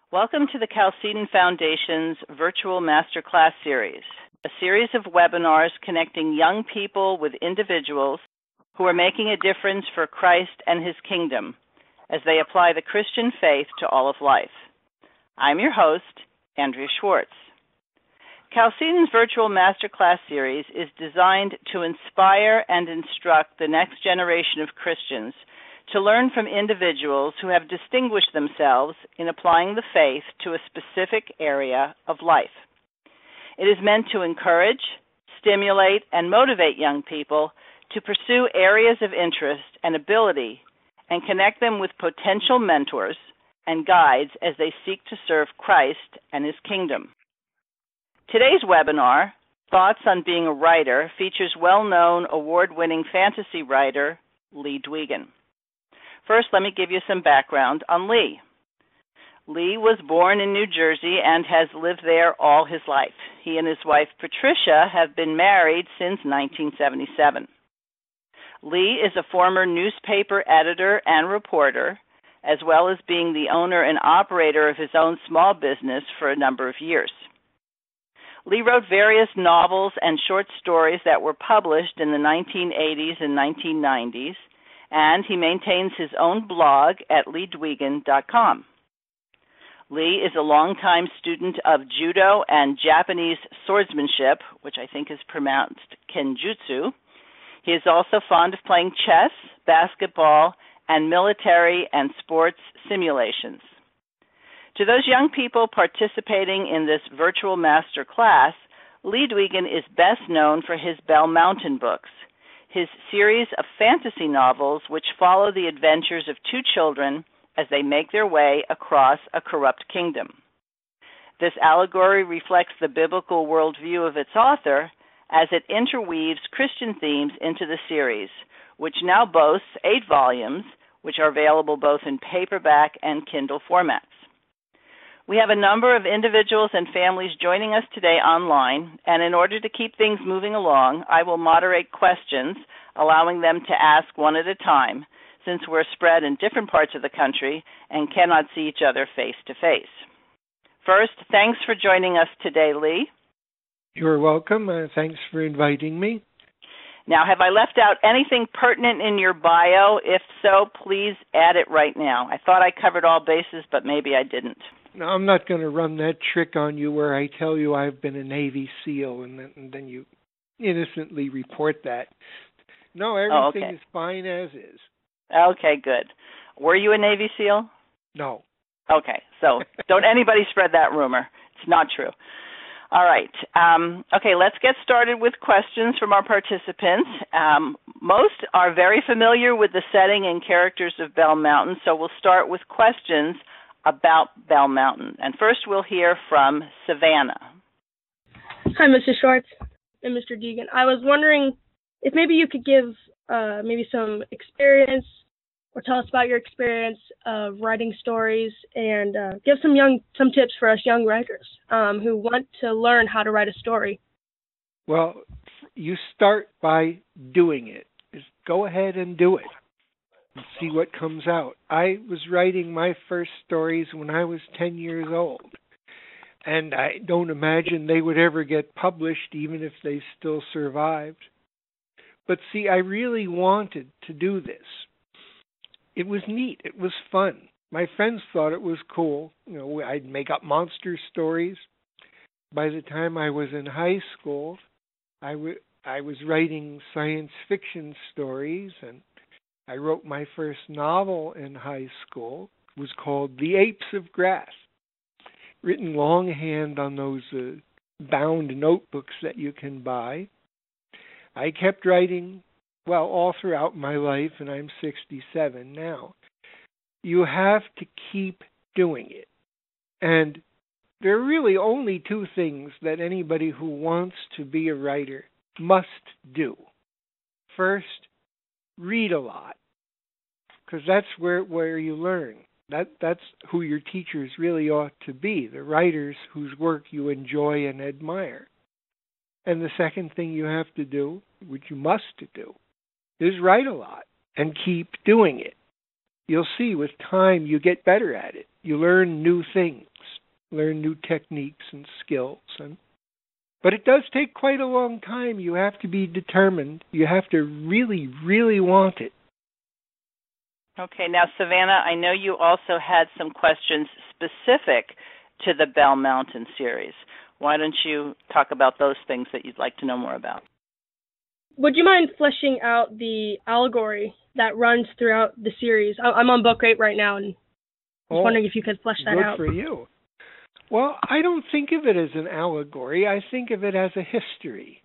Welcome to the Chalcedon Foundation's Virtual Masterclass Series, a series of webinars connecting young people with individuals who are making a difference for Christ and His kingdom as they apply the Christian faith to all of life. I'm your host, Andrea Schwartz. Chalcedon's Virtual Masterclass Series is designed to inspire and instruct the next generation of Christians to learn from individuals who have distinguished themselves in applying the faith to a specific area of life. It is meant to encourage, stimulate, and motivate young people to pursue areas of interest and ability and connect them with potential mentors and guides as they seek to serve Christ and His kingdom. Today's webinar, Thoughts on Being a Writer, features well-known award-winning fantasy writer Lee Dwegan. First, let me give you some background on Lee. Lee was born in New Jersey and has lived there all his life. He and his wife, Patricia, have been married since 1977. Lee is a former newspaper editor and reporter, as well as being the owner and operator of his own small business for a number of years. Lee wrote various novels and short stories that were published in the 1980s and 1990s, and he maintains his own blog at leedwegan.com. Lee is a longtime student of judo and Japanese swordsmanship, which I think is pronounced kenjutsu. He is also fond of playing chess, basketball, and military and sports simulations. To those young people participating in this virtual master class, Lee Dwegan is best known for his Bell Mountain books, his series of fantasy novels which follow the adventures of two children as they make their way across a corrupt kingdom. This allegory reflects the biblical worldview of its author as it interweaves Christian themes into the series, which now boasts 8 volumes, which are available both in paperback and Kindle formats. We have a number of individuals and families joining us today online, and in order to keep things moving along, I will moderate questions, allowing them to ask one at a time, since we're spread in different parts of the country and cannot see each other face to face. First, thanks for joining us today, Lee. You're welcome. Thanks for inviting me. Now, have I left out anything pertinent in your bio? If so, please add it right now. I thought I covered all bases, but maybe I didn't. No, I'm not going to run that trick on you where I tell you I've been a Navy SEAL and then you innocently report that. No, everything is fine as is. Okay, good. Were you a Navy SEAL? No. Okay, so don't anybody spread that rumor. It's not true. All right. Okay, let's get started with questions from our participants. Most are very familiar with the setting and characters of Bell Mountain, so we'll start with questions about Bell Mountain. And first we'll hear from Savannah. Hi, Mr. Schwartz and Mr. Dwegan. I was wondering if maybe you could give maybe some experience or tell us about your experience of writing stories and give some tips for us young writers who want to learn how to write a story. Well, you start by doing it. Just go ahead and do it and see what comes out. I was writing my first stories when I was 10 years old, and I don't imagine they would ever get published even if they still survived. But see, I really wanted to do this. It was neat. It was fun. My friends thought it was cool. You know, I'd make up monster stories. By the time I was in high school, I was writing science fiction stories, and I wrote my first novel in high school. It was called The Apes of Grass, written longhand on those bound notebooks that you can buy. I kept writing, well, all throughout my life, and I'm 67 now. You have to keep doing it. And there are really only 2 things that anybody who wants to be a writer must do. First, read a lot, because that's where you learn. That's who your teachers really ought to be, the writers whose work you enjoy and admire. And the second thing you have to do, which you must do, is write a lot and keep doing it. You'll see with time you get better at it. You learn new things. learn new techniques and skills. But it does take quite a long time. You have to be determined. You have to really, really want it. Okay, now, Savannah, I know you also had some questions specific to the Bell Mountain series. Why don't you talk about those things that you'd like to know more about? Would you mind fleshing out the allegory that runs throughout the series? I'm on book 8 right now, and I was wondering if you could flesh that out. Good for you. Well, I don't think of it as an allegory. I think of it as a history.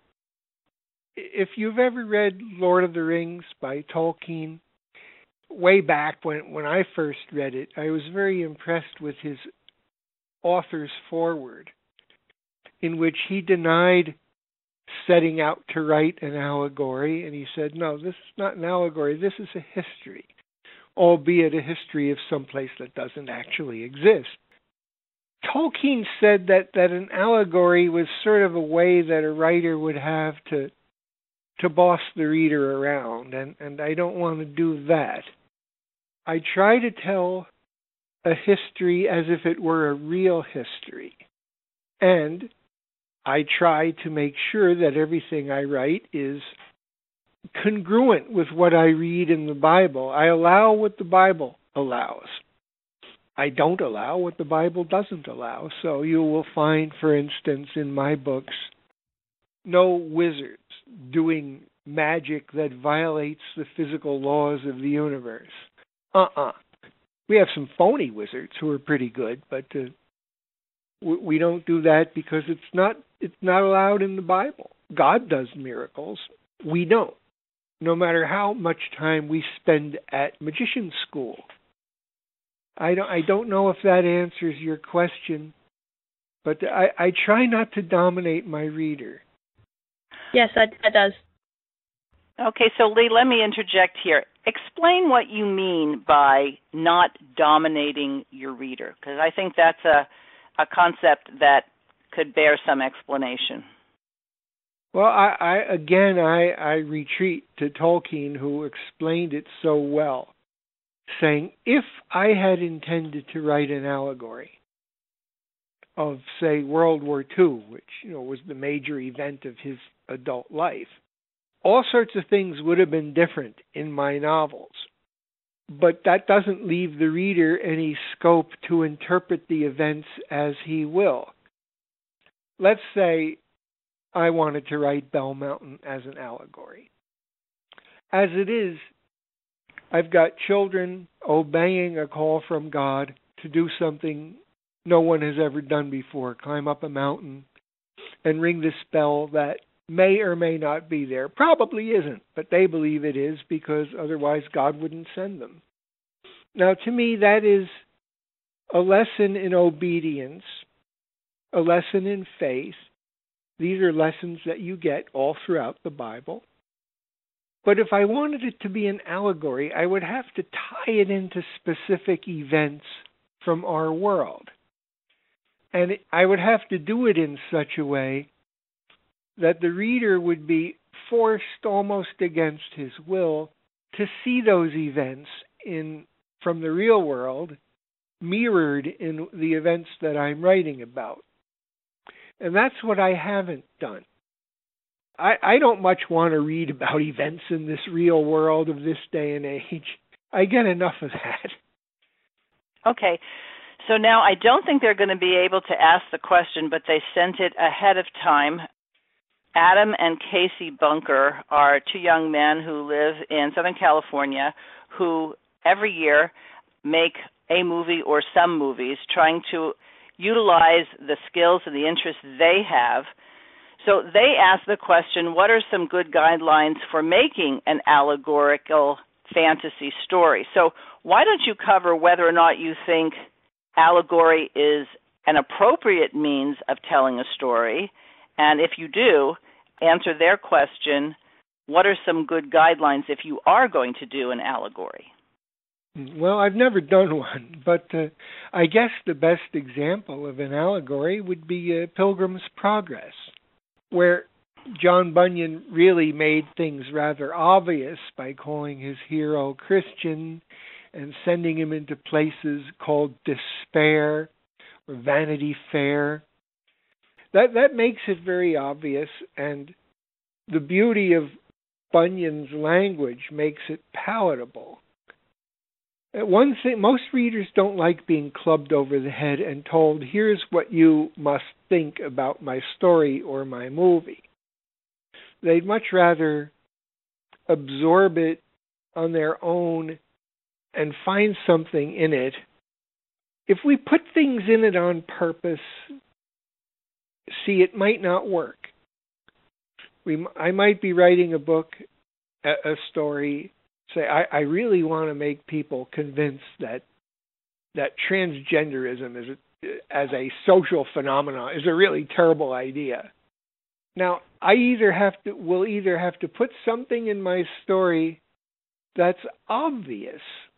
If you've ever read Lord of the Rings by Tolkien, way back when I first read it, I was very impressed with his author's foreword, in which he denied setting out to write an allegory, and he said, no, this is not an allegory, this is a history, albeit a history of some place that doesn't actually exist. Tolkien said that an allegory was sort of a way that a writer would have to boss the reader around, and I don't want to do that. I try to tell a history as if it were a real history, and I try to make sure that everything I write is congruent with what I read in the Bible. I allow what the Bible allows. I don't allow what the Bible doesn't allow. So you will find, for instance, in my books, no wizards doing magic that violates the physical laws of the universe. We have some phony wizards who are pretty good, but we don't do that because it's not allowed in the Bible. God does miracles. We don't. No matter how much time we spend at magician school. I don't know if that answers your question, but I try not to dominate my reader. Yes, that does. Okay, so Lee, let me interject here. Explain what you mean by not dominating your reader, because I think that's a concept that could bear some explanation. Well, I retreat to Tolkien, who explained it so well, saying, if I had intended to write an allegory of, say, World War II, which was the major event of his adult life, all sorts of things would have been different in my novels. But that doesn't leave the reader any scope to interpret the events as he will. Let's say I wanted to write Bell Mountain as an allegory. As it is, I've got children obeying a call from God to do something no one has ever done before, climb up a mountain and ring this bell that may or may not be there. Probably isn't, but they believe it is because otherwise God wouldn't send them. Now, to me, that is a lesson in obedience, a lesson in faith. These are lessons that you get all throughout the Bible. But if I wanted it to be an allegory, I would have to tie it into specific events from our world. And I would have to do it in such a way that the reader would be forced almost against his will to see those events from the real world mirrored in the events that I'm writing about. And that's what I haven't done. I don't much want to read about events in this real world of this day and age. I get enough of that. Okay. So now I don't think they're going to be able to ask the question, but they sent it ahead of time. Adam and Casey Bunker are two young men who live in Southern California who every year make a movie or some movies trying to utilize the skills and the interests they have. So they ask the question, what are some good guidelines for making an allegorical fantasy story? So why don't you cover whether or not you think allegory is an appropriate means of telling a story? And if you do, answer their question, what are some good guidelines if you are going to do an allegory? Well, I've never done one, but I guess the best example of an allegory would be Pilgrim's Progress, where John Bunyan really made things rather obvious by calling his hero Christian and sending him into places called despair, or Vanity Fair. That makes it very obvious, and the beauty of Bunyan's language makes it palatable. One thing, most readers don't like being clubbed over the head and told, here's what you must think about my story or my movie. They'd much rather absorb it on their own and find something in it. If we put things in it on purpose, it might not work. I might be writing a book, a story, say, I really want to make people convinced that transgenderism as a social phenomenon is a really terrible idea. Now, will either have to put something in my story that's obvious,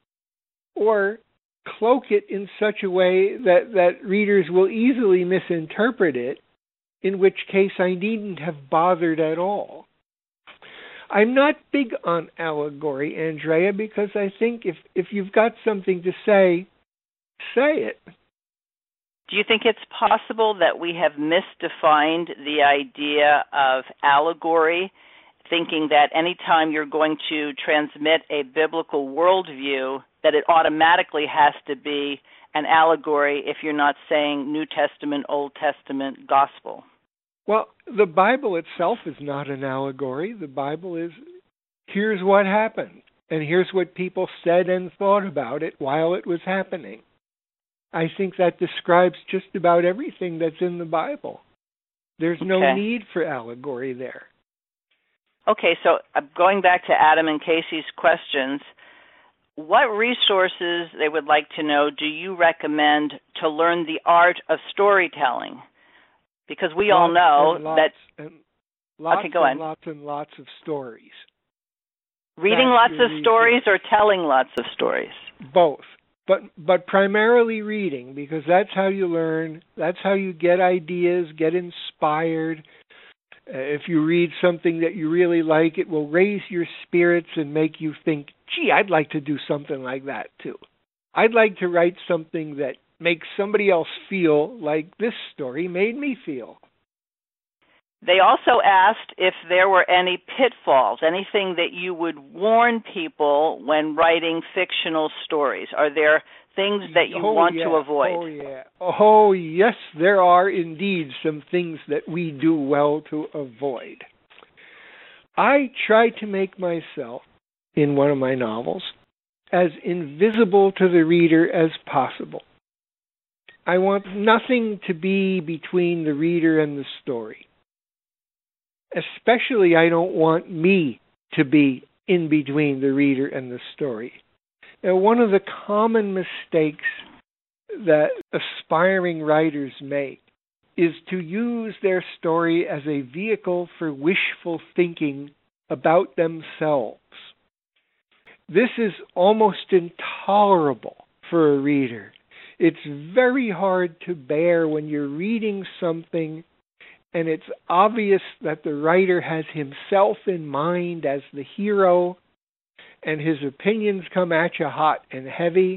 or cloak it in such a way that readers will easily misinterpret it, in which case I needn't have bothered at all. I'm not big on allegory, Andrea, because I think if you've got something to say it. Do you think it's possible that we have misdefined the idea of allegory, thinking that anytime you're going to transmit a biblical worldview, that it automatically has to be an allegory if you're not saying New Testament, Old Testament, gospel? Well, the Bible itself is not an allegory. The Bible is, here's what happened, and here's what people said and thought about it while it was happening. I think that describes just about everything that's in the Bible. There's no need for allegory there. Okay, so going back to Adam and Casey's questions, what resources, they would like to know, do you recommend to learn the art of storytelling? Because we all know that... Lots go on. Lots and lots of stories. Reading lots of stories or telling lots of stories? Both. But primarily reading, because that's how you learn. That's how you get ideas, get inspired. If you read something that you really like, it will raise your spirits and make you think, gee, I'd like to do something like that too. I'd like to write something that makes somebody else feel like this story made me feel. They also asked if there were any pitfalls, anything that you would warn people when writing fictional stories. Are there things that you want to avoid? Oh, yes, there are indeed some things that we do well to avoid. I try to make myself, in one of my novels, as invisible to the reader as possible. I want nothing to be between the reader and the story. Especially, I don't want me to be in between the reader and the story. Now, one of the common mistakes that aspiring writers make is to use their story as a vehicle for wishful thinking about themselves. This is almost intolerable for a reader. It's very hard to bear when you're reading something and it's obvious that the writer has himself in mind as the hero, and his opinions come at you hot and heavy.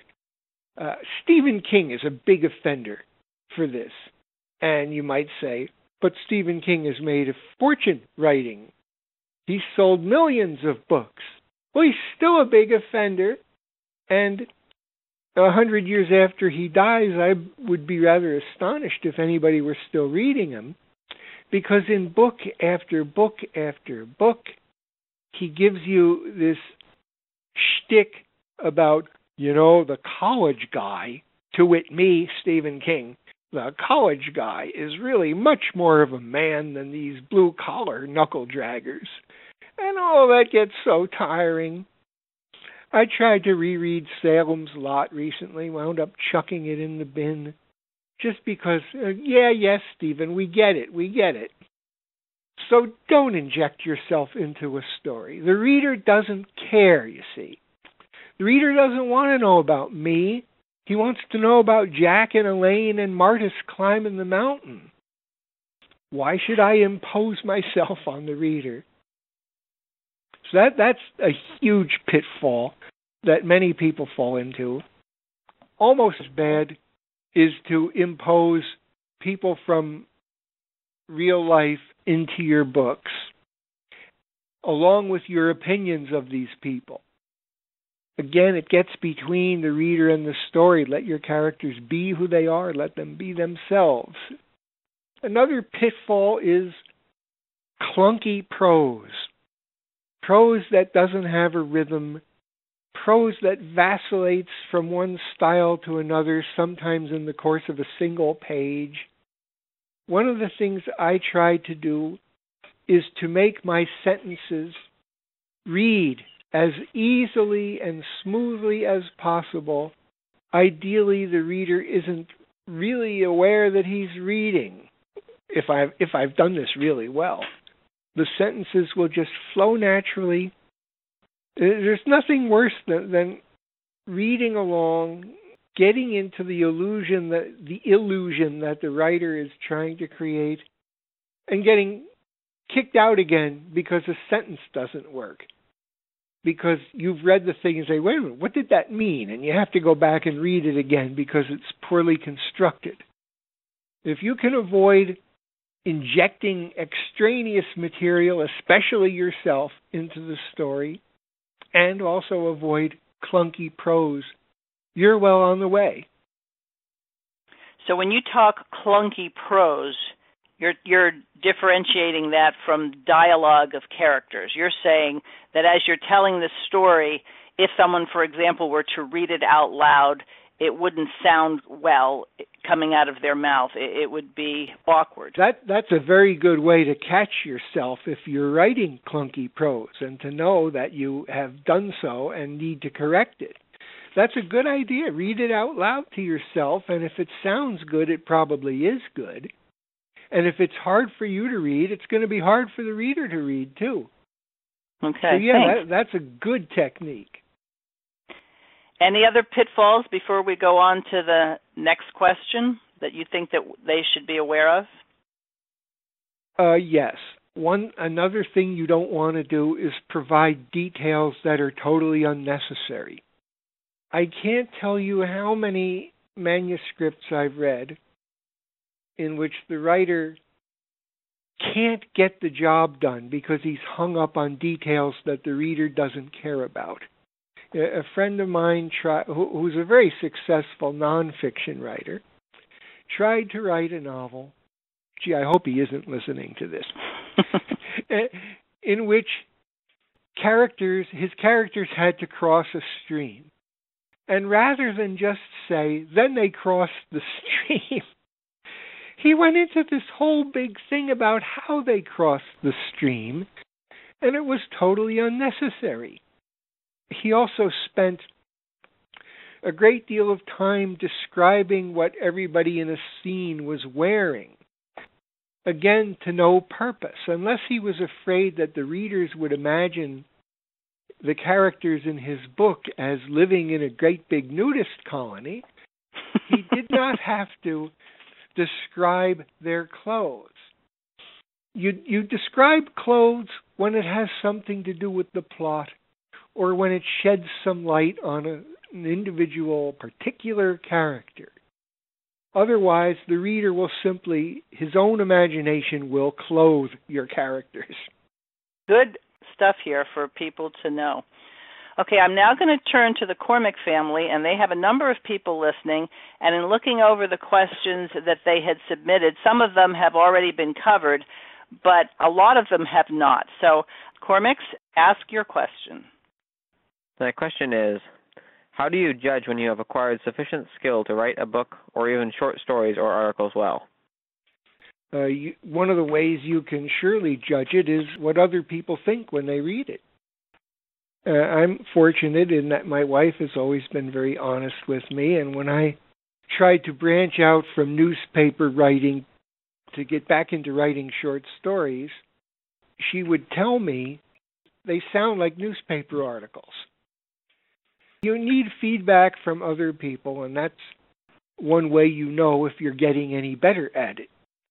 Stephen King is a big offender for this. And you might say, but Stephen King has made a fortune writing. He's sold millions of books. Well, he's still a big offender, and 100 years after he dies, I would be rather astonished if anybody were still reading him, because in book after book after book, he gives you this shtick about, the college guy, to wit me, Stephen King. The college guy is really much more of a man than these blue-collar knuckle-draggers. And all that gets so tiring. I tried to reread Salem's Lot recently, wound up chucking it in the bin, just because, yes, Stephen, we get it. So don't inject yourself into a story. The reader doesn't care, you see. The reader doesn't want to know about me. He wants to know about Jack and Elaine and Martis climbing the mountain. Why should I impose myself on the reader? So that's a huge pitfall that many people fall into. Almost as bad is to impose people from real life into your books, along with your opinions of these people. Again, it gets between the reader and the story. Let your characters be who they are. Let them be themselves. Another pitfall is clunky prose. Prose that doesn't have a rhythm. Prose that vacillates from one style to another, sometimes in the course of a single page. One of the things I try to do is to make my sentences read as easily and smoothly as possible. Ideally, the reader isn't really aware that he's reading. If I've done this really well, the sentences will just flow naturally. There's nothing worse than reading along, getting into the illusion that the writer is trying to create, and getting kicked out again because a sentence doesn't work. Because you've read the thing and say, wait a minute, what did that mean? And you have to go back and read it again because it's poorly constructed. If you can avoid injecting extraneous material, especially yourself, into the story, and also avoid clunky prose, you're well on the way. So when you talk clunky prose, you're differentiating that from dialogue of characters. You're saying that as you're telling this story, if someone, for example, were to read it out loud, it wouldn't sound well coming out of their mouth. It would be awkward. That's a very good way to catch yourself if you're writing clunky prose, and to know that you have done so and need to correct it. That's a good idea. Read it out loud to yourself, and if it sounds good, it probably is good. And if it's hard for you to read, it's going to be hard for the reader to read, too. Okay, so yeah, thanks. That's a good technique. Any other pitfalls before we go on to the next question that you think that they should be aware of? Yes. Another thing you don't want to do is provide details that are totally unnecessary. I can't tell you how many manuscripts I've read in which the writer can't get the job done because he's hung up on details that the reader doesn't care about. A friend of mine who's a very successful nonfiction writer tried to write a novel. Gee, I hope he isn't listening to this. In which his characters had to cross a stream. And rather than just say, then they crossed the stream, he went into this whole big thing about how they crossed the stream, and it was totally unnecessary. He also spent a great deal of time describing what everybody in a scene was wearing. Again, to no purpose, unless he was afraid that the readers would imagine the characters in his book as living in a great big nudist colony. He did not have to describe their clothes. You describe clothes when it has something to do with the plot, or when it sheds some light on an individual, particular character. Otherwise, the reader will his own imagination will clothe your characters. Good stuff here for people to know. Okay, I'm now going to turn to the Cormick family, and they have a number of people listening, and in looking over the questions that they had submitted, some of them have already been covered, but a lot of them have not. So, Cormicks, ask your question. The question is, how do you judge when you have acquired sufficient skill to write a book or even short stories or articles well? One of the ways you can surely judge it is what other people think when they read it. I'm fortunate in that my wife has always been very honest with me, and when I tried to branch out from newspaper writing to get back into writing short stories, she would tell me they sound like newspaper articles. You need feedback from other people, and that's one way you know if you're getting any better at it.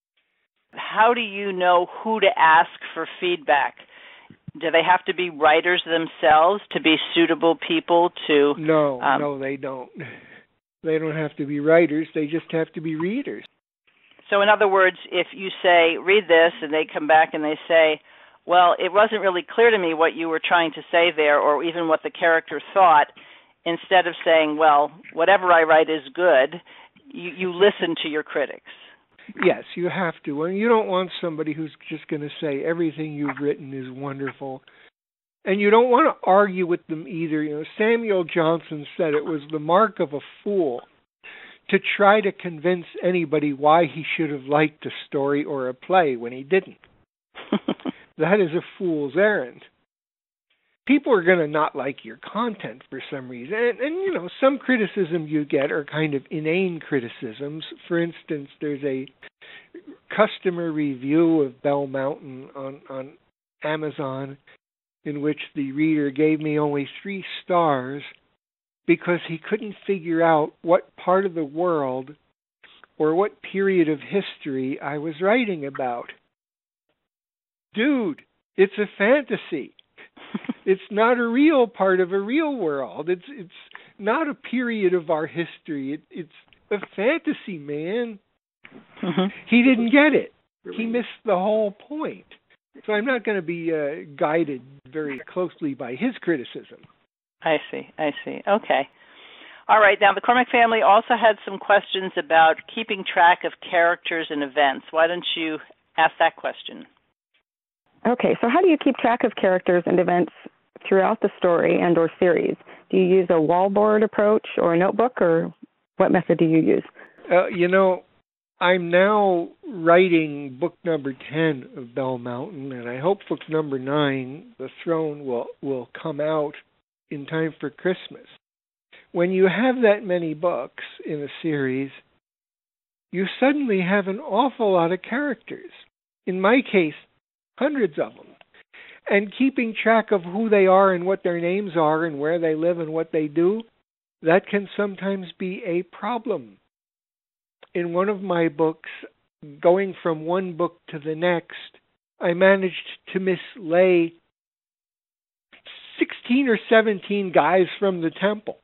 How do you know who to ask for feedback? Do they have to be writers themselves to be suitable people to... No, they don't. They don't have to be writers, they just have to be readers. So in other words, if you say, read this, and they come back and they say, well, it wasn't really clear to me what you were trying to say there, or even what the character thought, instead of saying, well, whatever I write is good, you listen to your critics. Yes, you have to. And you don't want somebody who's just going to say everything you've written is wonderful. And you don't want to argue with them either. You know, Samuel Johnson said it was the mark of a fool to try to convince anybody why he should have liked a story or a play when he didn't. That is a fool's errand. People are going to not like your content for some reason. And, you know, some criticism you get are kind of inane criticisms. For instance, there's a customer review of Bell Mountain on Amazon in which the reader gave me only 3 stars because he couldn't figure out what part of the world or what period of history I was writing about. Dude, it's a fantasy. It's not a real part of a real world. It's not a period of our history. It's a fantasy, man. Mm-hmm. He didn't get it. He missed the whole point. So I'm not going to be guided very closely by his criticism. I see. Okay. All right. Now, the Cormack family also had some questions about keeping track of characters and events. Why don't you ask that question? Okay. So how do you keep track of characters and events throughout the story and or series? Do you use a wallboard approach or a notebook, or what method do you use? You know, I'm now writing book number 10 of Bell Mountain, and I hope book number 9, The Throne, will come out in time for Christmas. When you have that many books in a series, you suddenly have an awful lot of characters. In my case, hundreds of them. And keeping track of who they are and what their names are and where they live and what they do, that can sometimes be a problem. In one of my books, going from one book to the next, I managed to mislay 16 or 17 guys from the temple.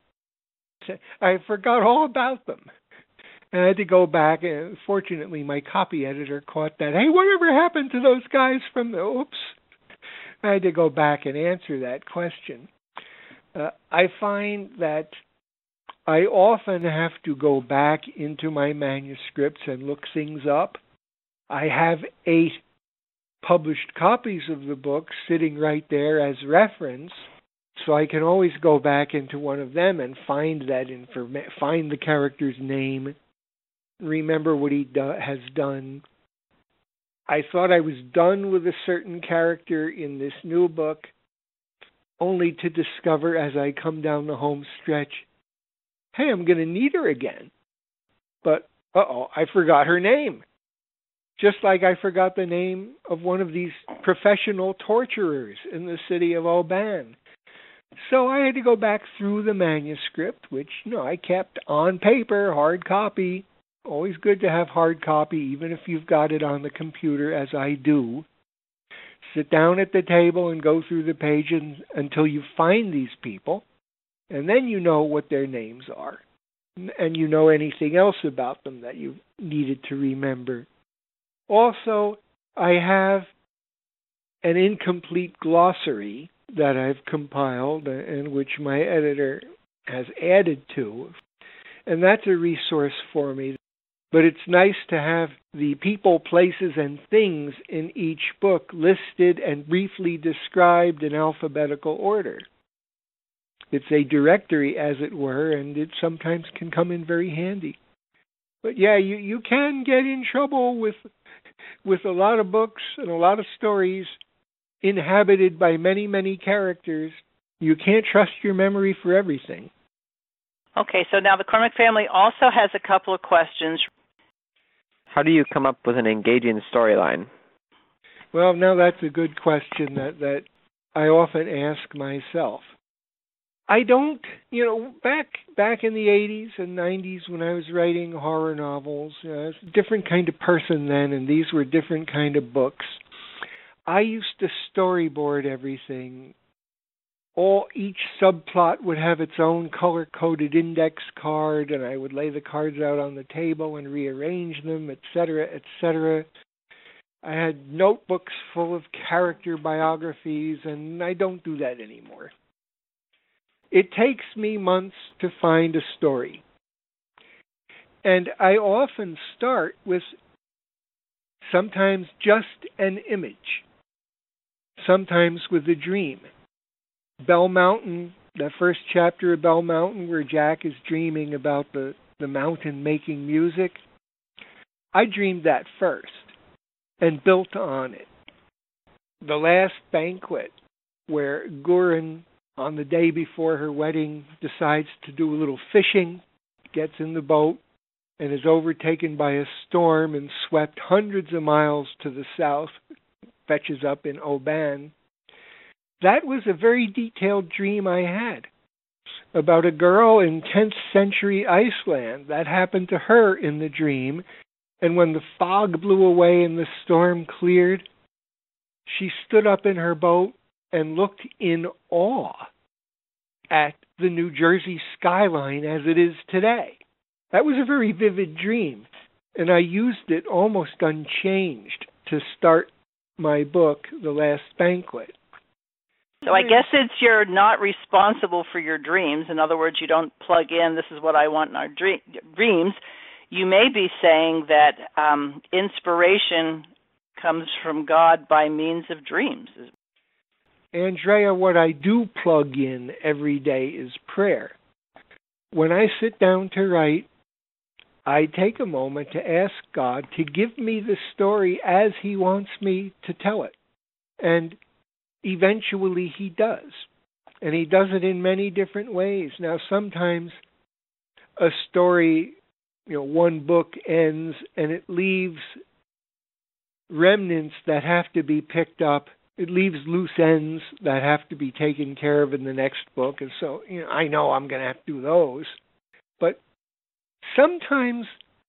I forgot all about them. And I had to go back, and fortunately my copy editor caught that. Hey, whatever happened to those guys from the... Oops. I had to go back and answer that question. I find that I often have to go back into my manuscripts and look things up. I have 8 published copies of the book sitting right there as reference, so I can always go back into one of them and find that find the character's name, remember what he has done. I thought I was done with a certain character in this new book, only to discover as I come down the home stretch, hey, I'm going to need her again. But, I forgot her name. Just like I forgot the name of one of these professional torturers in the city of Oban. So I had to go back through the manuscript, which, I kept on paper, hard copy. Always good to have hard copy, even if you've got it on the computer, as I do. Sit down at the table and go through the pages until you find these people, and then you know what their names are, and you know anything else about them that you needed to remember. Also, I have an incomplete glossary that I've compiled and which my editor has added to, and that's a resource for me. But it's nice to have the people, places, and things in each book listed and briefly described in alphabetical order. It's a directory, as it were, and it sometimes can come in very handy. But yeah, you can get in trouble with a lot of books and a lot of stories inhabited by many, many characters. You can't trust your memory for everything. Okay, so now the Cormack family also has a couple of questions. How do you come up with an engaging storyline? Well, now that's a good question that I often ask myself. I don't, back in the 80s and 90s when I was writing horror novels, I was a different kind of person then, and these were different kind of books. I used to storyboard everything each subplot would have its own color-coded index card, and I would lay the cards out on the table and rearrange them, etc., etc. I had notebooks full of character biographies, and I don't do that anymore. It takes me months to find a story. And I often start with sometimes just an image, sometimes with a dream. Bell Mountain, the first chapter of Bell Mountain where Jack is dreaming about the mountain making music, I dreamed that first and built on it. The Last Banquet, where Gurren, on the day before her wedding, decides to do a little fishing, gets in the boat, and is overtaken by a storm and swept hundreds of miles to the south, fetches up in Oban. That was a very detailed dream I had about a girl in 10th century Iceland. That happened to her in the dream, and when the fog blew away and the storm cleared, she stood up in her boat and looked in awe at the New Jersey skyline as it is today. That was a very vivid dream, and I used it almost unchanged to start my book, The Last Banquet. So I guess it's you're not responsible for your dreams. In other words, you don't plug in, this is what I want in our dreams. You may be saying that inspiration comes from God by means of dreams. Andrea, what I do plug in every day is prayer. When I sit down to write, I take a moment to ask God to give me the story as He wants me to tell it. And eventually He does. And He does it in many different ways. Now, sometimes a story, one book ends and it leaves remnants that have to be picked up. It leaves loose ends that have to be taken care of in the next book. And so, I know I'm going to have to do those. But sometimes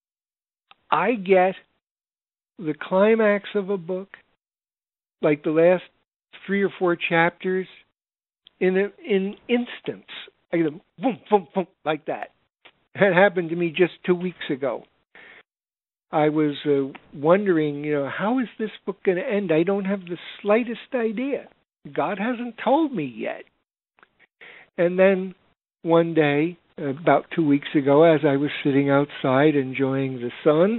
I get the climax of a book, like the last 3 or 4 chapters, in instants. I go boom, boom, boom, like that. That happened to me just 2 weeks ago. I was wondering, how is this book going to end? I don't have the slightest idea. God hasn't told me yet. And then one day, about 2 weeks ago, as I was sitting outside enjoying the sun,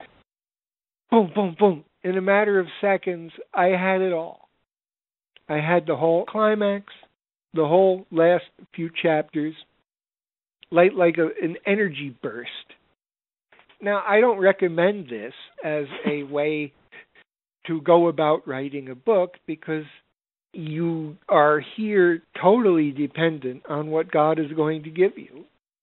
boom, boom, boom. In a matter of seconds, I had it all. I had the whole climax, the whole last few chapters, like an energy burst. Now, I don't recommend this as a way to go about writing a book because you are here totally dependent on what God is going to give you.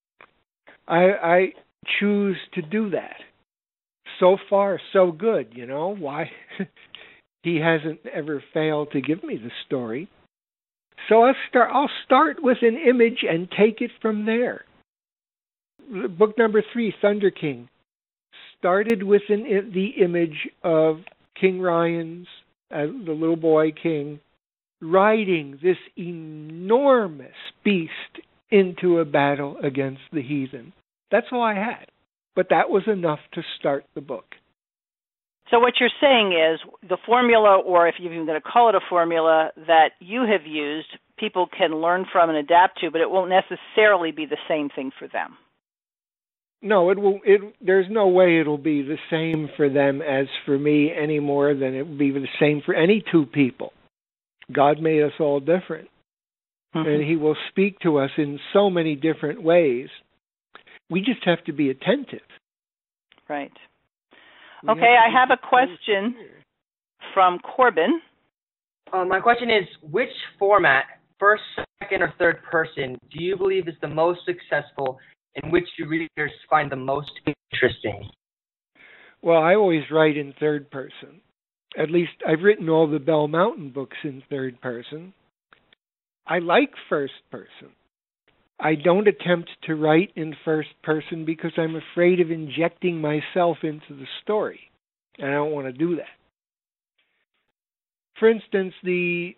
I choose to do that. So far, so good, Why? He hasn't ever failed to give me the story. So I'll start with an image and take it from there. Book number 3, Thunder King, started with the image of King Ryans, the little boy king, riding this enormous beast into a battle against the heathen. That's all I had. But that was enough to start the book. So what you're saying is the formula, or if you're even going to call it a formula, that you have used, people can learn from and adapt to, but it won't necessarily be the same thing for them. No, there's no way it'll be the same for them as for me any more than it will be the same for any two people. God made us all different. Mm-hmm. And He will speak to us in so many different ways. We just have to be attentive. Right. Okay, I have a question from Corbin. My question is, which format, first, second, or third person, do you believe is the most successful and which your readers find the most interesting? Well, I always write in third person. At least I've written all the Bell Mountain books in third person. I like first person. I don't attempt to write in first person because I'm afraid of injecting myself into the story. And I don't want to do that. For instance, the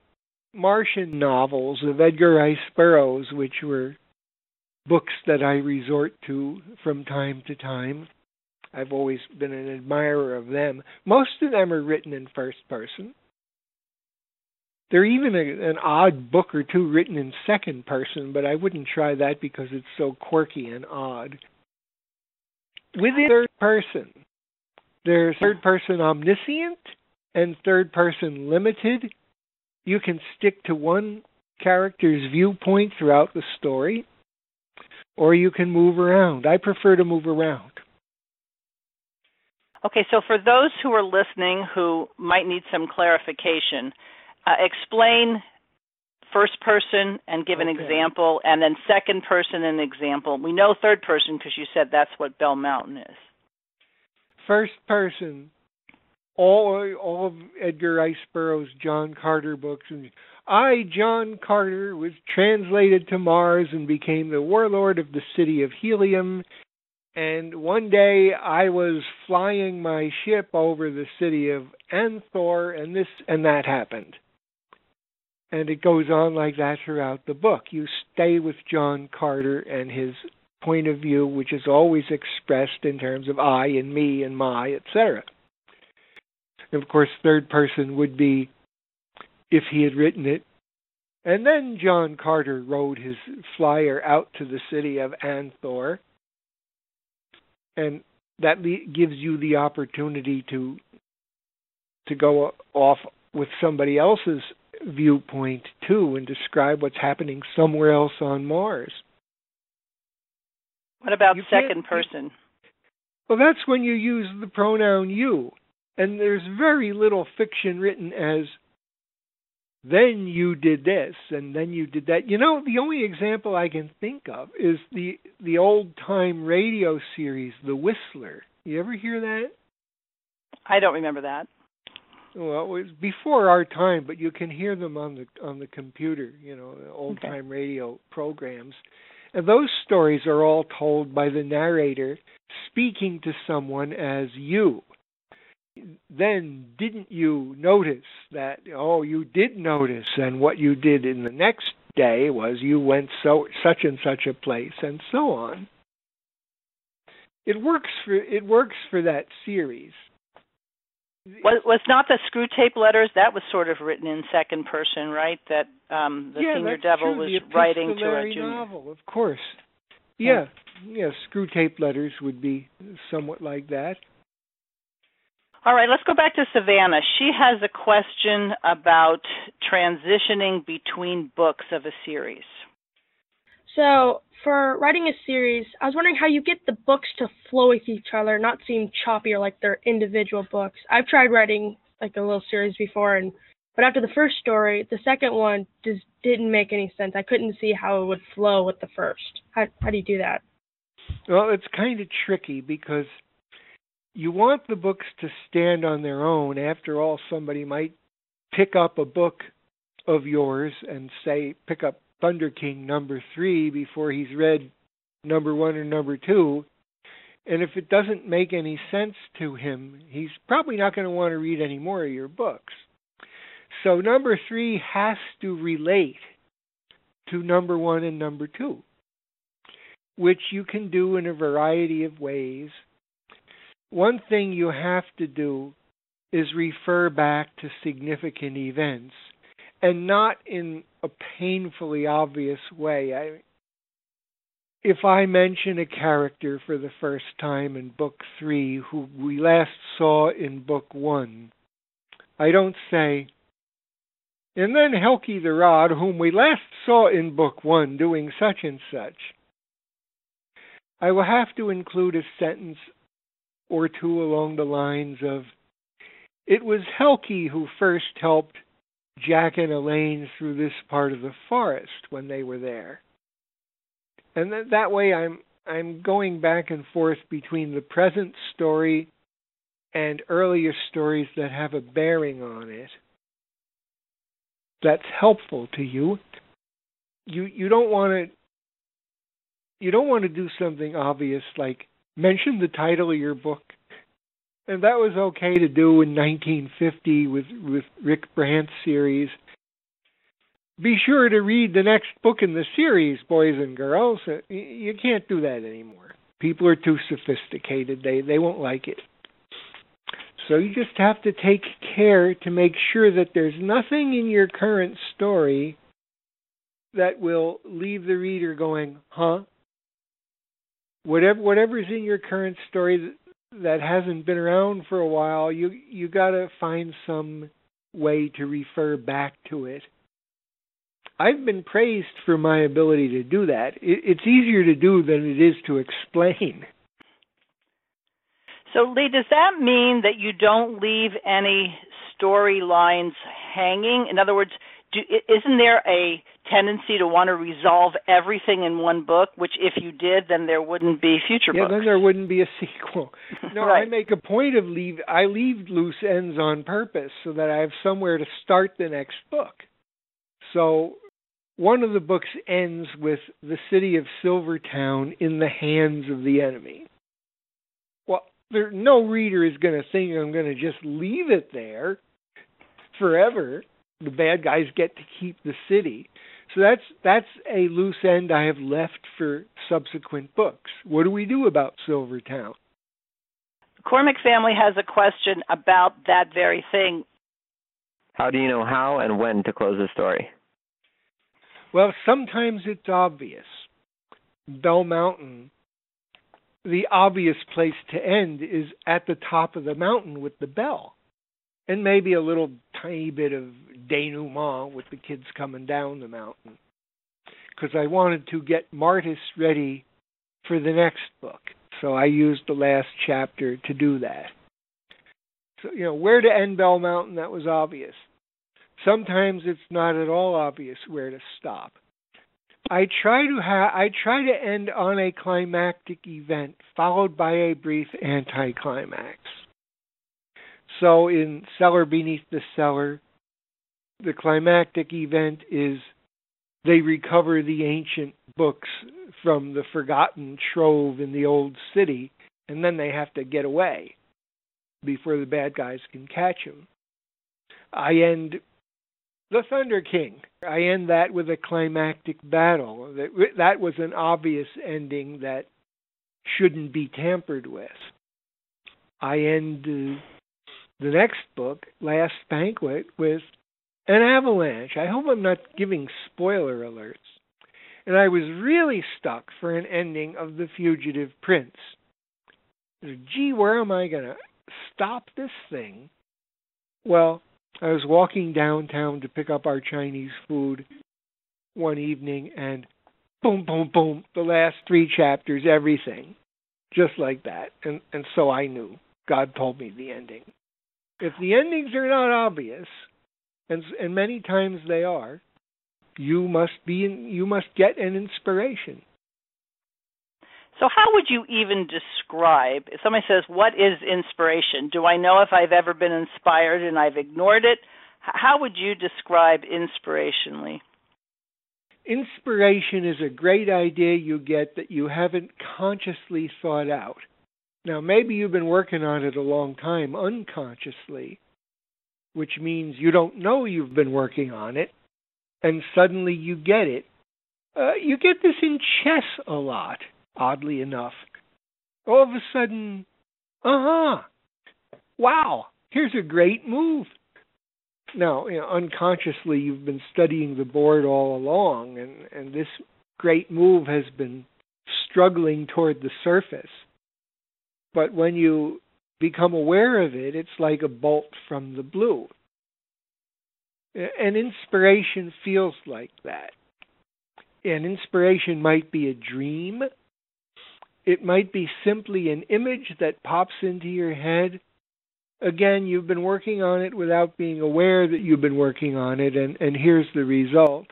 Martian novels of Edgar Rice Burroughs, which were books that I resort to from time to time. I've always been an admirer of them. Most of them are written in first person. There are even an odd book or two written in second person, but I wouldn't try that because it's so quirky and odd. Within third person, there's third person omniscient and third person limited. You can stick to one character's viewpoint throughout the story, or you can move around. I prefer to move around. Okay, so for those who are listening who might need some clarification, explain first person and give an example, and then second person an example. We know third person because you said that's what Bell Mountain is. First person, all of Edgar Rice Burroughs' John Carter books. And I, John Carter, was translated to Mars and became the warlord of the city of Helium. And one day I was flying my ship over the city of Anthor, and this and that happened. And it goes on like that throughout the book. You stay with John Carter and his point of view, which is always expressed in terms of I and me and my, etc. And of course, third person would be if he had written it. And then John Carter rode his flyer out to the city of Anthor. And that gives you the opportunity to go off with somebody else's viewpoint too and describe what's happening somewhere else on Mars. What about second person? Well, that's when you use the pronoun you. And there's very little fiction written as then you did this and then you did that. You know, the only example I can think of is the old-time radio series, The Whistler. You ever hear that? I don't remember that. Well, it was before our time, but you can hear them on the computer, you know, old-time radio programs. And those stories are all told by the narrator speaking to someone as you. Then didn't you notice that, oh, you did notice, and what you did in the next day was you went such and such a place, and so on. It works for that series. Was not the Screw Tape Letters, that was sort of written in second person, right? That the Senior Devil was writing to a junior novel, of course. Yeah, Screw Tape Letters would be somewhat like that. All right, let's go back to Savannah. She has a question about transitioning between books of a series. So, for writing a series, I was wondering how you get the books to flow with each other, not seem choppy or like they're individual books. I've tried writing like a little series before, but after the first story, the second one just didn't make any sense. I couldn't see how it would flow with the first. How do you do that? Well, it's kind of tricky because you want the books to stand on their own. After all, somebody might pick up a book of yours and say, pick up Thunder King number 3 before he's read number 1 or number 2. And if it doesn't make any sense to him, he's probably not going to want to read any more of your books. So number 3 has to relate to number 1 and number 2, which you can do in a variety of ways. One thing you have to do is refer back to significant events, and not in a painfully obvious way. If I mention a character for the first time in Book 3 who we last saw in Book 1, I don't say, and then Helgi the Rod, whom we last saw in Book 1 doing such and such. I will have to include a sentence or two along the lines of, it was Helgi who first helped Jack and Elaine through this part of the forest when they were there. And that way I'm going back and forth between the present story and earlier stories that have a bearing on it. That's helpful to you. You don't want to do something obvious like mention the title of your book. And that was okay to do in 1950 with Rick Brandt's series. be sure to read the next book in the series, boys and girls. You can't do that anymore. People are too sophisticated. They won't like it. So you just have to take care to make sure that there's nothing in your current story that will leave the reader going, huh? Whatever's in your current story that hasn't been around for a while, you got to find some way to refer back to it. I've been praised for my ability to do that. It's easier to do than it is to explain. So, Lee, does that mean that you don't leave any storylines hanging? In other words, isn't there a tendency to want to resolve everything in one book, which if you did, then there wouldn't be future books? Yeah, then there wouldn't be a sequel. No, right. I make a point of I leave loose ends on purpose so that I have somewhere to start the next book. So one of the books ends with the city of Silvertown in the hands of the enemy. Well, no reader is going to think I'm going to just leave it there forever. The bad guys get to keep the city. So that's a loose end I have left for subsequent books. What do we do about Silvertown? The Cormack family has a question about that very thing. How do you know how and when to close a story? Well, sometimes it's obvious. Bell Mountain, the obvious place to end is at the top of the mountain with the bell. And maybe a little tiny bit of denouement with the kids coming down the mountain. Because I wanted to get Martis ready for the next book. So I used the last chapter to do that. So, where to end Bell Mountain, that was obvious. Sometimes it's not at all obvious where to stop. I try to end on a climactic event followed by a brief anticlimax. So in Cellar Beneath the Cellar, the climactic event is they recover the ancient books from the forgotten trove in the old city, and then they have to get away before the bad guys can catch them. I end The Thunder King. I end that with a climactic battle. That was an obvious ending that shouldn't be tampered with. I end the next book, Last Banquet, with an avalanche. I hope I'm not giving spoiler alerts. And I was really stuck for an ending of The Fugitive Prince. Gee, where am I going to stop this thing? Well, I was walking downtown to pick up our Chinese food one evening, and boom, boom, boom, the last 3 chapters, everything. Just like that. And so I knew. God told me the ending. If the endings are not obvious, and many times they are, you must get an inspiration. So how would you even describe, if somebody says, what is inspiration? Do I know if I've ever been inspired and I've ignored it? How would you describe inspirationally? Inspiration is a great idea you get that you haven't consciously thought out. Now, maybe you've been working on it a long time unconsciously, which means you don't know you've been working on it, and suddenly you get it. You get this in chess a lot, oddly enough. All of a sudden, wow, here's a great move. Now, unconsciously you've been studying the board all along, and this great move has been struggling toward the surface. But when you become aware of it, it's like a bolt from the blue. And inspiration feels like that. And inspiration might be a dream. It might be simply an image that pops into your head. Again, you've been working on it without being aware that you've been working on it, and here's the result.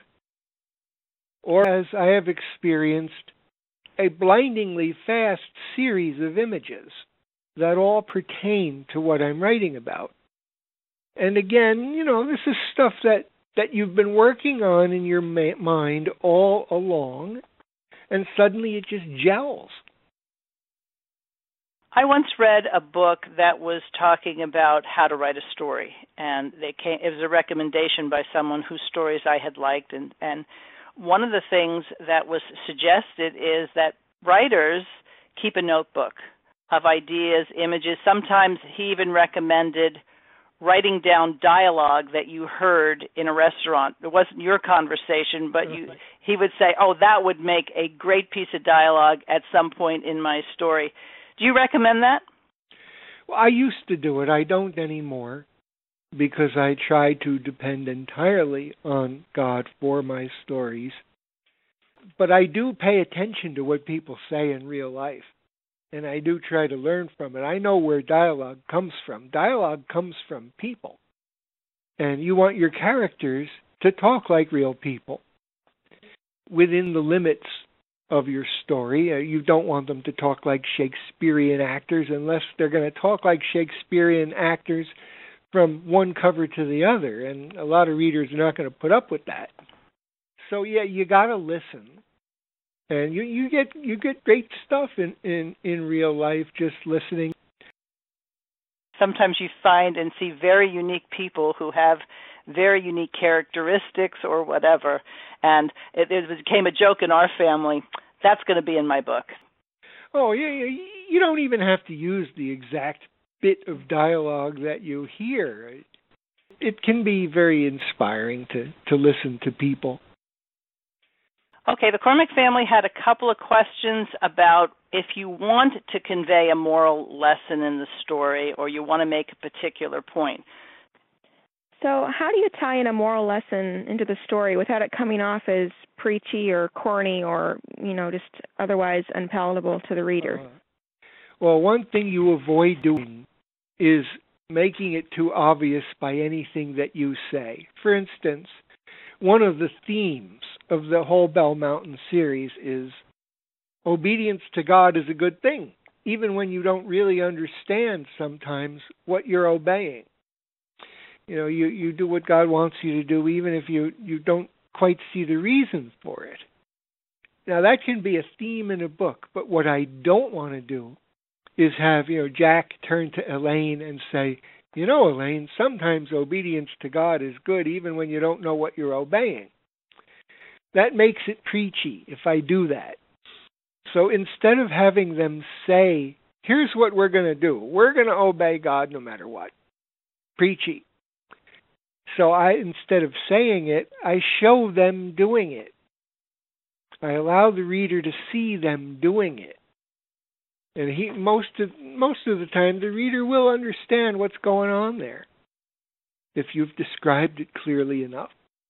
Or, as I have experienced, a blindingly fast series of images that all pertain to what I'm writing about. And again, this is stuff that you've been working on in your mind all along, and suddenly it just gels. I once read a book that was talking about how to write a story, and it was a recommendation by someone whose stories I had liked, and one of the things that was suggested is that writers keep a notebook of ideas, images. Sometimes he even recommended writing down dialogue that you heard in a restaurant. It wasn't your conversation, but he would say, oh, that would make a great piece of dialogue at some point in my story. Do you recommend that? Well, I used to do it. I don't anymore because I try to depend entirely on God for my stories. But I do pay attention to what people say in real life, and I do try to learn from it. I know where dialogue comes from. Dialogue comes from people, and you want your characters to talk like real people within the limits of your story. You don't want them to talk like Shakespearean actors unless they're going to talk like Shakespearean actors from one cover to the other, and a lot of readers are not going to put up with that. So yeah, you got to listen, and you get great stuff in real life just listening. Sometimes you find and see very unique people who have very unique characteristics or whatever, and it became a joke in our family. That's going to be in my book. Oh, yeah, you don't even have to use the exact bit of dialogue that you hear. It can be very inspiring to listen to people. Okay, the Cormack family had a couple of questions about if you want to convey a moral lesson in the story or you want to make a particular point. So how do you tie in a moral lesson into the story without it coming off as preachy or corny or, just otherwise unpalatable to the reader? Well, one thing you avoid doing is making it too obvious by anything that you say. For instance, one of the themes of the whole Bell Mountain series is obedience to God is a good thing, even when you don't really understand sometimes what you're obeying. You do what God wants you to do, even if you don't quite see the reason for it. Now, that can be a theme in a book, but what I don't want to do is have, Jack turn to Elaine and say, Elaine, sometimes obedience to God is good, even when you don't know what you're obeying. That makes it preachy if I do that. So instead of having them say, here's what we're going to do. We're going to obey God no matter what. Preachy. So instead of saying it, I show them doing it. I allow the reader to see them doing it. And most of the time, the reader will understand what's going on there if you've described it clearly enough.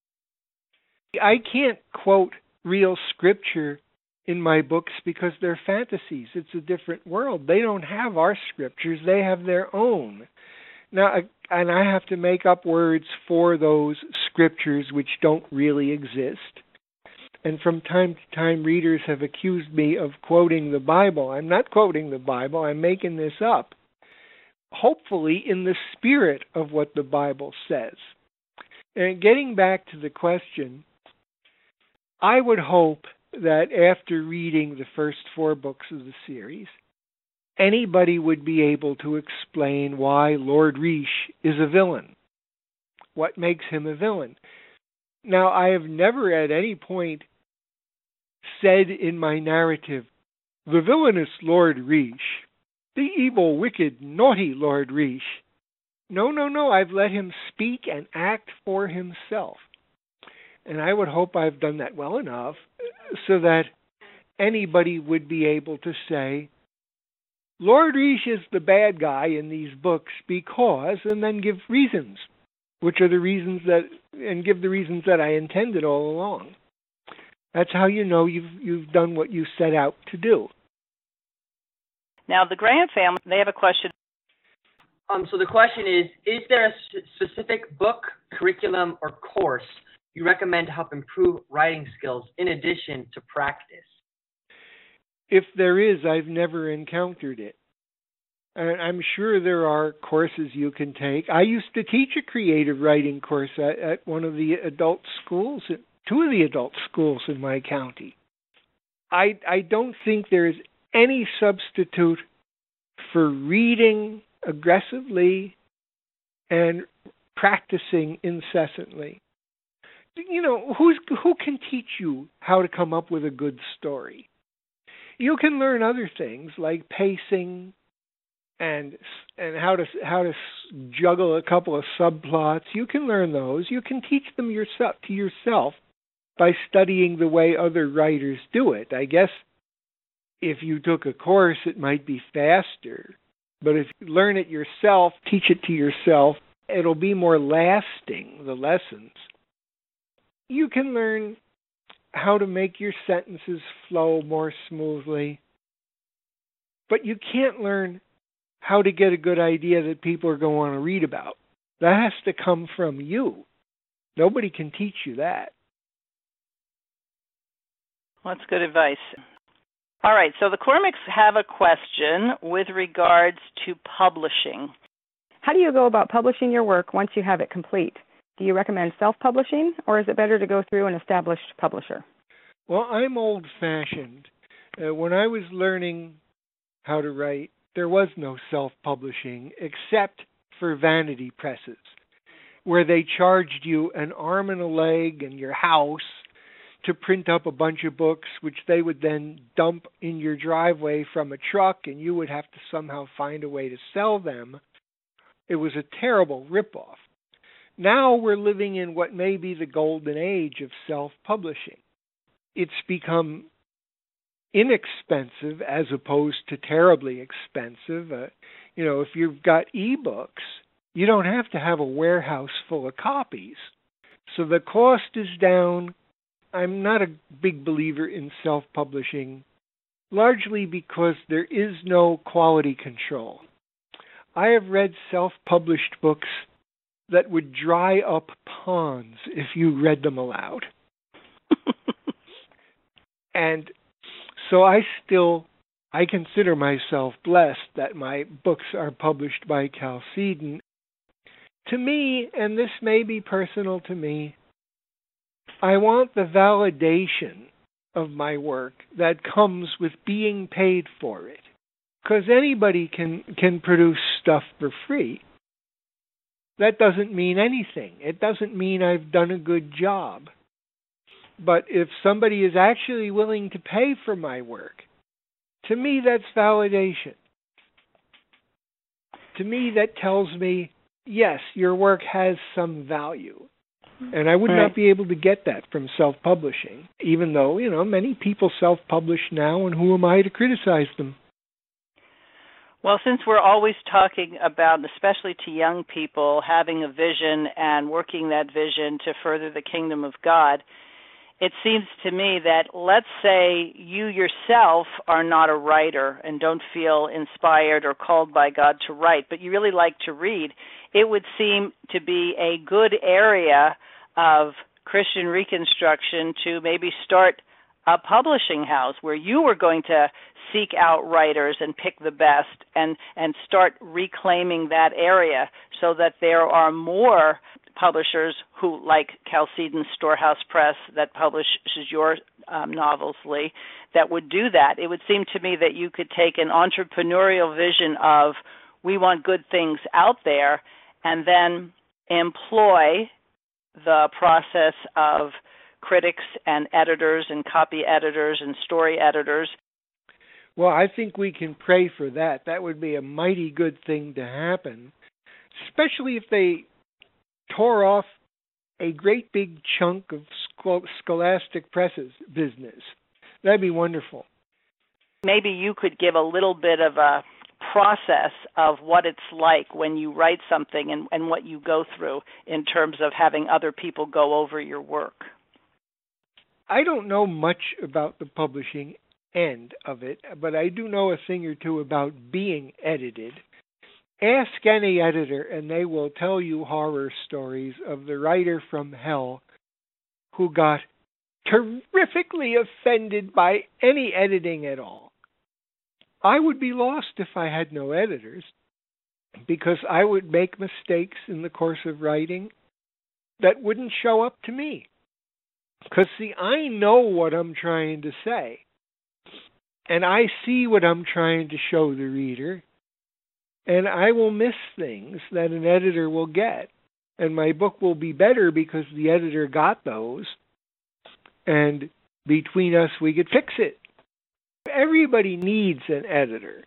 I can't quote real scripture in my books because they're fantasies. It's a different world. They don't have our scriptures. They have their own. Now, and I have to make up words for those scriptures which don't really exist. And from time to time, readers have accused me of quoting the Bible. I'm not quoting the Bible. I'm making this up, hopefully in the spirit of what the Bible says. And getting back to the question, I would hope that after reading the first 4 books of the series, anybody would be able to explain why Lord Reich is a villain. What makes him a villain? Now, I have never at any point said in my narrative, the villainous Lord Reich, the evil, wicked, naughty Lord Reich. No, I've let him speak and act for himself. And I would hope I've done that well enough so that anybody would be able to say, Lord Reich is the bad guy in these books because, and then give reasons, which are the reasons and give the reasons that I intended all along. That's how you know you've done what you set out to do. Now, the Graham family, they have a question. So the question is there a specific book, curriculum, or course you recommend to help improve writing skills in addition to practice? If there is, I've never encountered it. I'm sure there are courses you can take. I used to teach a creative writing course at one of the adult schools, 2 of the adult schools in my county. I don't think there's any substitute for reading aggressively and practicing incessantly. You know, who can teach you how to come up with a good story? You can learn other things like pacing and how to juggle a couple of subplots. You can learn those. You can teach them yourself by studying the way other writers do it. I guess if you took a course, it might be faster. But if you learn it yourself, teach it to yourself, it'll be more lasting, the lessons. You can learn how to make your sentences flow more smoothly. But you can't learn how to get a good idea that people are going to want to read about. That has to come from you. Nobody can teach you that. Well, that's good advice. All right, so the Cormacks have a question with regards to publishing. How do you go about publishing your work once you have it complete? Do you recommend self-publishing, or is it better to go through an established publisher? Well, I'm old-fashioned. When I was learning how to write, there was no self-publishing except for vanity presses, where they charged you an arm and a leg and your house to print up a bunch of books, which they would then dump in your driveway from a truck, and you would have to somehow find a way to sell them. It was a terrible ripoff. Now we're living in what may be the golden age of self-publishing. It's become inexpensive as opposed to terribly expensive. If you've got ebooks, you don't have to have a warehouse full of copies. So the cost is down. I'm not a big believer in self-publishing, largely because there is no quality control. I have read self-published books that would dry up ponds if you read them aloud. And so I consider myself blessed that my books are published by Chalcedon. To me, and this may be personal to me, I want the validation of my work that comes with being paid for it. Because anybody can produce stuff for free. That doesn't mean anything. It doesn't mean I've done a good job. But if somebody is actually willing to pay for my work, to me that's validation. To me that tells me, yes, your work has some value. And I would not be able to get that from self-publishing, even though, many people self-publish now, and who am I to criticize them? Well, since we're always talking about, especially to young people, having a vision and working that vision to further the kingdom of God, it seems to me that, let's say you yourself are not a writer and don't feel inspired or called by God to write, but you really like to read, it would seem to be a good area of Christian reconstruction to maybe start a publishing house where you were going to seek out writers and pick the best and start reclaiming that area so that there are more publishers who, like Chalcedon Storehouse Press that publishes your novels, Lee, that would do that. It would seem to me that you could take an entrepreneurial vision of, we want good things out there, and then employ the process of critics and editors and copy editors and story editors. Well, I think we can pray for that. That would be a mighty good thing to happen, especially if they tore off a great big chunk of Scholastic Press's business. That'd be wonderful. Maybe you could give a little bit of a process of what it's like when you write something and what you go through in terms of having other people go over your work. I don't know much about the publishing end of it, but I do know a thing or two about being edited. Ask any editor and they will tell you horror stories of the writer from hell who got terrifically offended by any editing at all. I would be lost if I had no editors, because I would make mistakes in the course of writing that wouldn't show up to me. Because, see, I know what I'm trying to say, and I see what I'm trying to show the reader, And I will miss things that an editor will get. And my book will be better because the editor got those. And between us, we could fix it. Everybody needs an editor.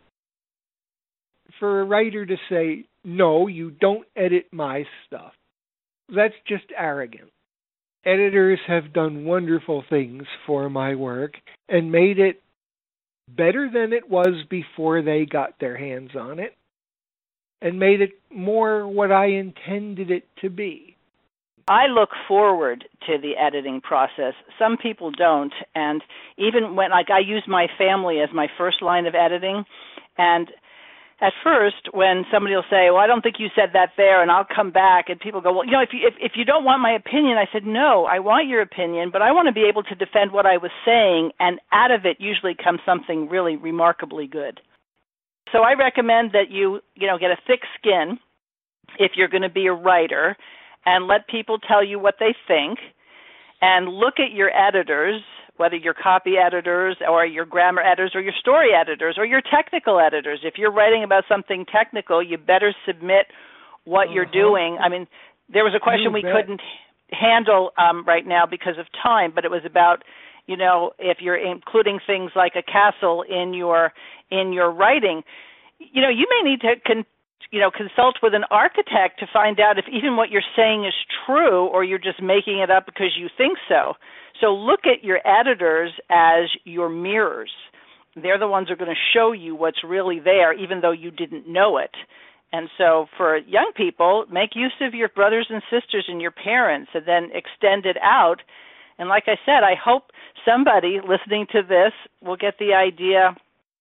For a writer to say, no, you don't edit my stuff, that's just arrogant. Editors have done wonderful things for my work and made it better than it was before they got their hands on it, and made it more what I intended it to be. I look forward to the editing process. Some people don't, and even when I use my family as my first line of editing, and at first, when somebody will say, well, I don't think you said that there, and I'll come back, and people go, well, if you don't want my opinion, I said, no, I want your opinion, but I want to be able to defend what I was saying, and out of it usually comes something really remarkably good. So I recommend that you get a thick skin if you're going to be a writer, and let people tell you what they think, and look at your editors, whether your copy editors or your grammar editors or your story editors or your technical editors. If you're writing about something technical, you better submit what you're doing. I mean, there was a question we couldn't handle right now because of time, but it was about, if you're including things like a castle in your writing, you may need to consult with an architect to find out if even what you're saying is true or you're just making it up because you think so. So look at your editors as your mirrors. They're the ones who are going to show you what's really there, even though you didn't know it. And so for young people, make use of your brothers and sisters and your parents and then extend it out. And like I said, I hope somebody listening to this will get the idea,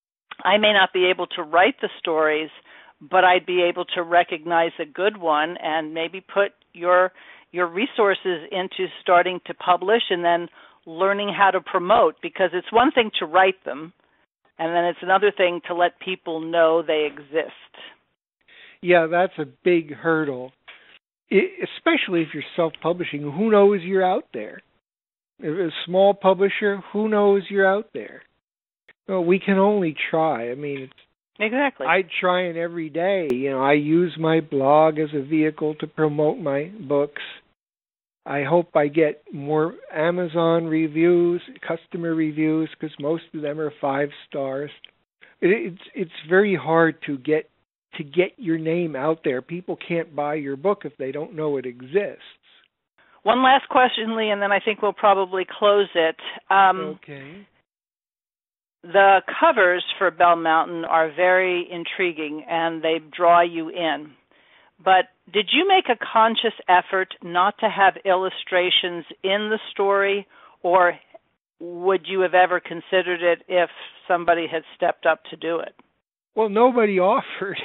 I may not be able to write the stories, but I'd be able to recognize a good one and maybe put your resources into starting to publish and then learning how to promote, because it's one thing to write them, and then it's another thing to let people know they exist. Yeah, that's a big hurdle, especially if you're self-publishing. Who knows you're out there? If a small publisher, who knows you're out there? Well, we can only try. I mean, exactly. I try it every day. I use my blog as a vehicle to promote my books. I hope I get more Amazon reviews, customer reviews, because most of them are 5 stars. It's very hard to get your name out there. People can't buy your book if they don't know it exists. One last question, Lee, and then I think we'll probably close it. Okay. The covers for Bell Mountain are very intriguing, and they draw you in. But did you make a conscious effort not to have illustrations in the story, or would you have ever considered it if somebody had stepped up to do it? Well, nobody offered.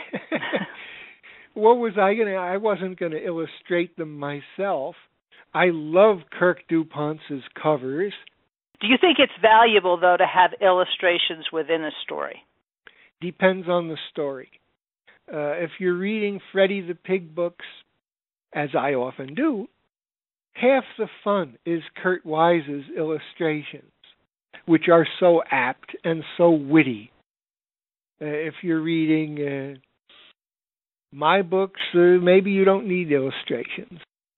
What was I going to? I wasn't going to illustrate them myself. I love Kirk DuPont's covers. Do you think it's valuable, though, to have illustrations within a story? Depends on the story. If you're reading Freddie the Pig books, as I often do, half the fun is Kurt Wise's illustrations, which are so apt and so witty. If you're reading my books, maybe you don't need illustrations.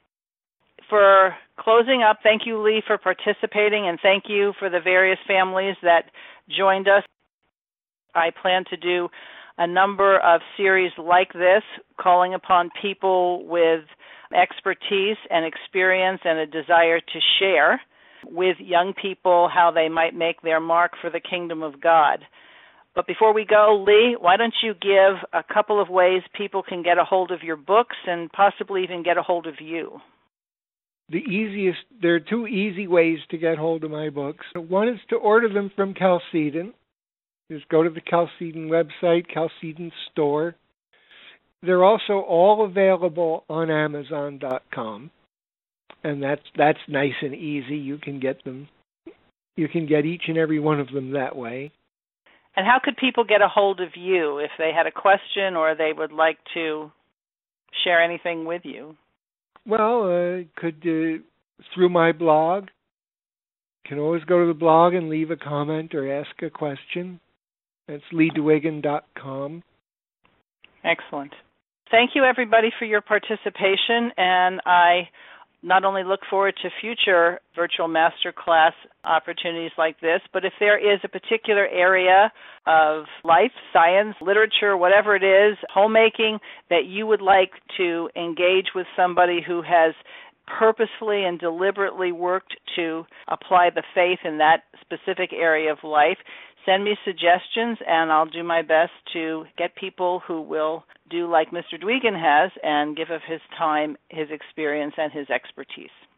For closing up, thank you, Lee, for participating, and thank you for the various families that joined us. I plan to do a number of series like this, calling upon people with expertise and experience and a desire to share with young people how they might make their mark for the kingdom of God. But before we go, Lee, why don't you give a couple of ways people can get a hold of your books and possibly even get a hold of you? There are 2 easy ways to get hold of my books. One is to order them from Chalcedon. Just go to the Chalcedon website, Chalcedon store. They're also all available on Amazon.com, and that's nice and easy. You can get them. You can get each and every one of them that way. And how could people get a hold of you if they had a question or they would like to share anything with you? Well, could through my blog. You can always go to the blog and leave a comment or ask a question. That's LeeDewigan.com. Excellent. Thank you, everybody, for your participation, and I not only look forward to future virtual masterclass opportunities like this, but if there is a particular area of life, science, literature, whatever it is, homemaking, that you would like to engage with somebody who has purposefully and deliberately worked to apply the faith in that specific area of life, send me suggestions, and I'll do my best to get people who will do like Mr. Dwegan has and give of his time, his experience, and his expertise.